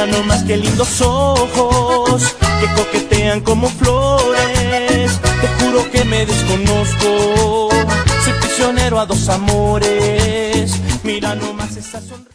Mira nomás qué lindos ojos que coquetean como flores. Te juro que me desconozco, soy prisionero a dos amores. Mira nomás esa sonrisa.